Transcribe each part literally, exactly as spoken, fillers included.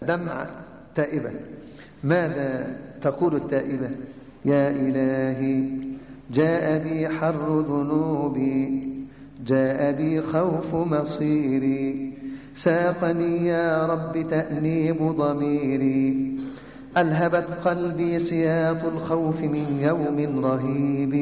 دمع تائبة. ماذا تقول التائبة؟ يا إلهي جاء بي حر ذنوبي، جاء بي خوف مصيري، ساقني يا رب تأنيب ضميري، ألهبت قلبي سياط الخوف من يوم رهيب،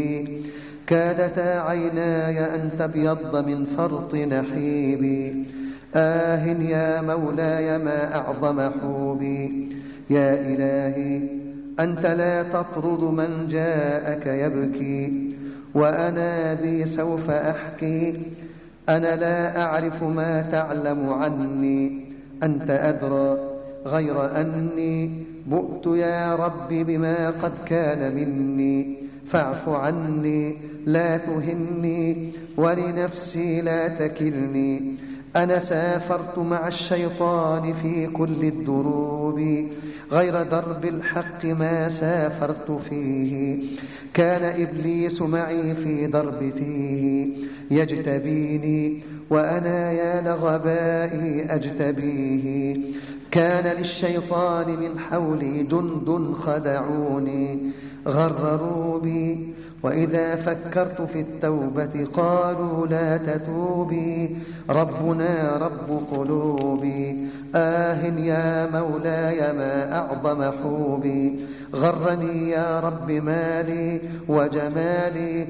كادتا عيناي أن تبيض من فرط نحيبي. آه يا مولاي ما أعظم حوبي، يا إلهي أنت لا تطرد من جاءك يبكي، وأنا ذي سوف أحكي، أنا لا أعرف ما تعلم عني، أنت أدرى غير أني بؤت يا رب بما قد كان مني، فاعف عني لا تهني، ولنفسي لا تكلني. أنا سافرت مع الشيطان في كل الدروب، غير درب الحق ما سافرت فيه، كان إبليس معي في درب تيه، يجتبيني وأنا يا لغبائي أجتبيه، كان للشيطان من حولي جند خدعوني، غرروا بي، وإذا فكرت في التوبة قالوا لا تتوبي، ربنا رب قلوبي. آه يا مولاي ما أعظم حوبي، غرني يا رب مالي وجمالي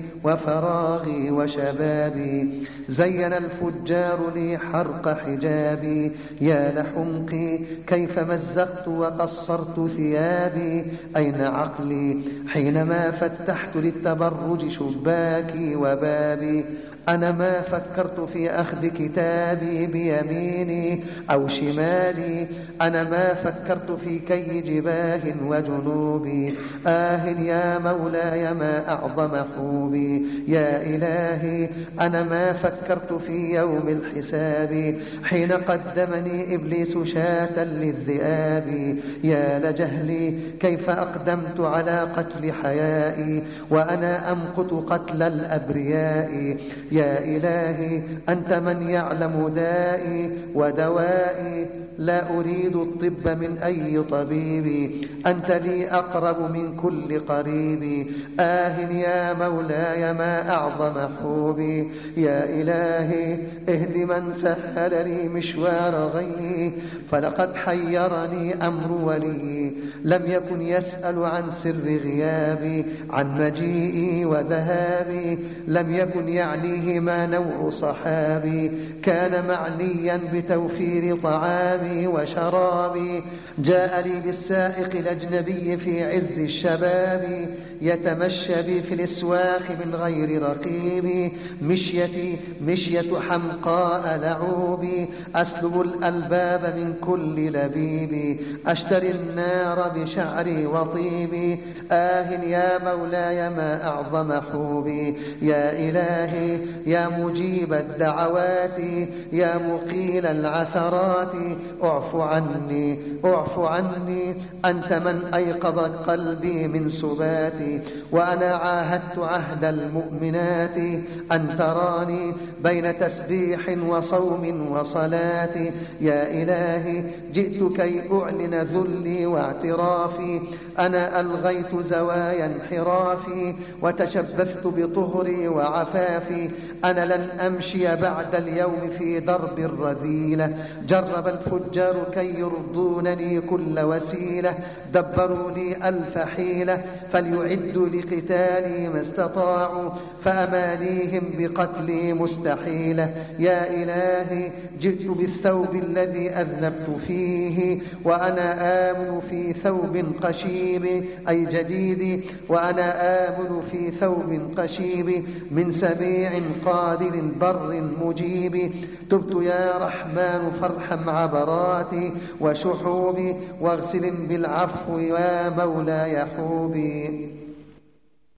وفراغي وشبابي، زين الفجار لي حرق حجابي، يا لحمقي كيف مزقت وقصرت ثيابي، أين عقلي حينما فتحت للتبرج شباكي وبابي، أنا ما فكرت في أخذ كتابي بيميني أو شمالي، أنا ما فكرت في كي جباه وجنوبي. آه يا مولاي ما أعظم حوبي، يا إلهي أنا ما فكرت في يوم الحساب، حين قدمني إبليس شاة للذئاب، يا لجهلي كيف أقدمت على قتل حيائي، وأنا أمقت قتل الأبرياء. يا إلهي أنت من يعلم دائي ودوائي، لا أريد الطب من أي طبيب، أنت لي أقرب من كل قريب. آه يا مولاي ما أعظم حوبي، يا إلهي اهد من سهل لي مشوار غيي، فلقد حيرني أمر ولي، لم يكن يسأل عن سر غيابي، عن مجيئي وذهابي، لم يكن يعنيه ما نوع صحابي، كان معنيا بتوفير طعامي وشرابي، جاء لي بالسائق الأجنبي في عز الشباب، يتمشى بي في الأسواق من غير رقيب، مشيتي مشية حمقاء لعوبي، أسلب الألباب من كل لبيب، أشتري النار بشعري وطيبي. آه يا مولاي ما أعظم حوبي، يا إلهي يا مجيب الدعوات، يا مقيل العثرات، اعف عني اعف عني، أنت من أيقظت قلبي من سباتي، وأنا عاهدت عهد المؤمنات أن تراني بين تسبيح وصوم وصلاة. يا إلهي جئت كي أعلن ذلي واعترافي، أنا ألغيت زوايا انحرافي، وتشبثت بطهري وعفافي، أنا لن أمشي بعد اليوم في درب الرذيلة، جرب الفجار كي يرضونني كل وسيلة، دبروا لي ألف حيلة، فليعدوا لقتالي ما استطاعوا، فأمانيهم بقتلي مستحيلة. يا إلهي جئت بالثوب الذي أذنبت فيه، وأنا آمن في ثوب قشيب، أي جديد، وأنا آمن في ثوب قشيب، من سميع قادر بر مجيب. تبت يا رحمن فارحم عبراتي وشحوبي، واغسل بالعفو يا مولاي حوبي.